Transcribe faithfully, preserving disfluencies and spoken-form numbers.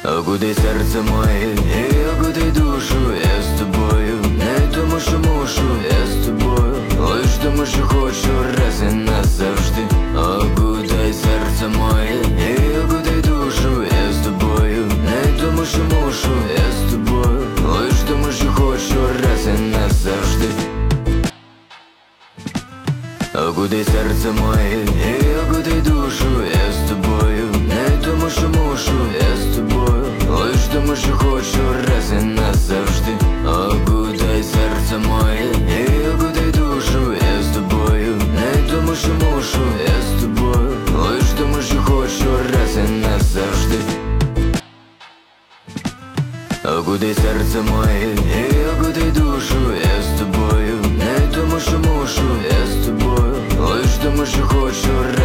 Окутай серце моє, і окутай душу, я з тобою, не тому що мушу, я з тобою, лиш тому що хочу раз і назавжди. Окутай серце моє, і окутай душу, я з тобою, не тому що мушу, я з тобою, лиш тому що хочу раз і назавжди. Окутай серце моє, і окутай душу, я з тобою, не тому що мушу, я з тобою, лиш тому що хочу раз і назавжди. Окутай серце моє, і окутай душу, я з тобою, не тому що мушу, я з тобою, лиш тому що хочу раз і назавжди. Окутай серце моє, і окутай душу, я з тобою, не тому що мушу, я з тобою, лиш тому що хочу